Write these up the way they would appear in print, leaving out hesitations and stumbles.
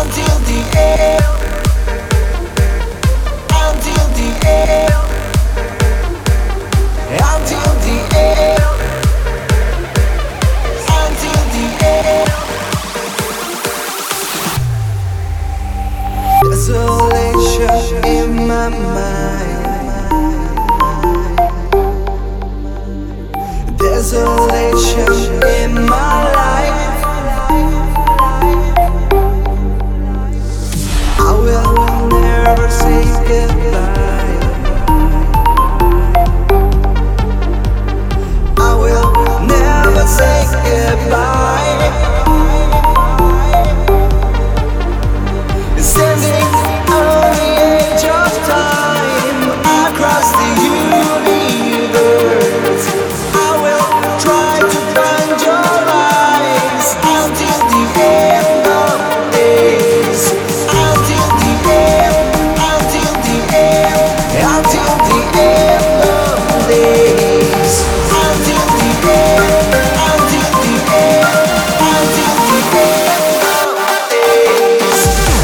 until the end, until the end, until the end, until the end. Desolation in my mind, desolation in my life. I will never say goodbye. I will never say goodbye. Standing on the edge of time across the universe, I will try to find your eyes until the end of days, until the end, until the end, until the end of days, until the end, until the end, until the end of days.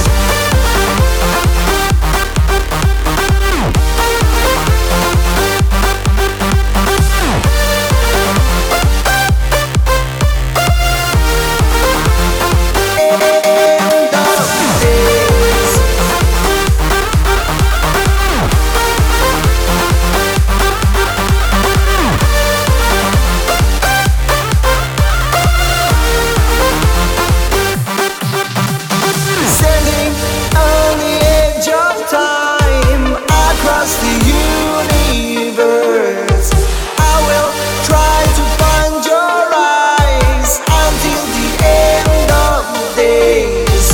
Standing on the edge of time across the universe, I will try to find your eyes until the end of days.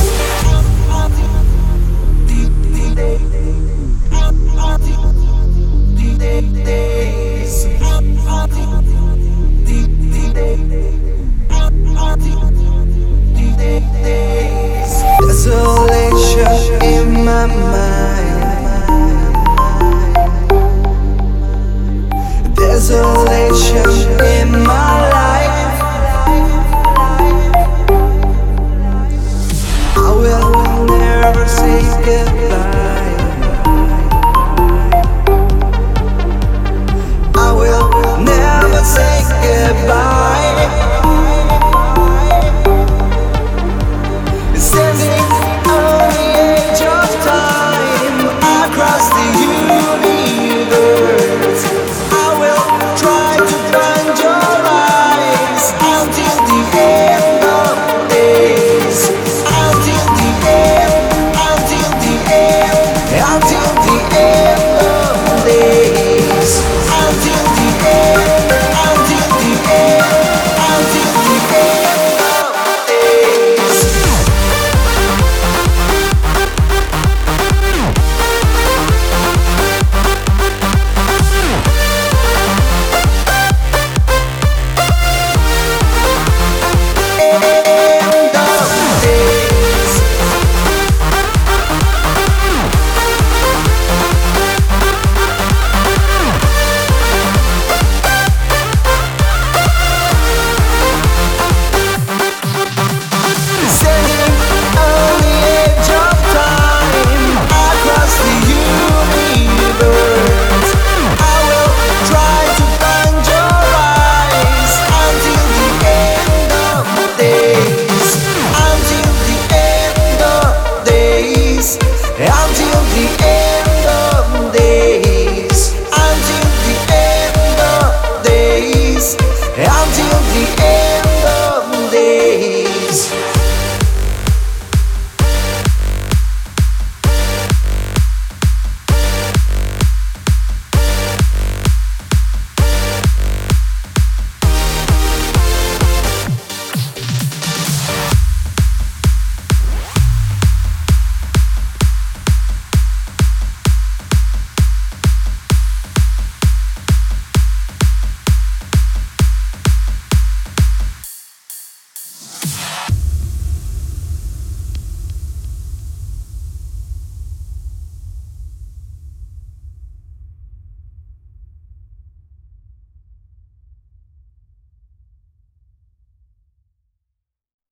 Desolation in my mind, desolation in my life. I will never say goodbye.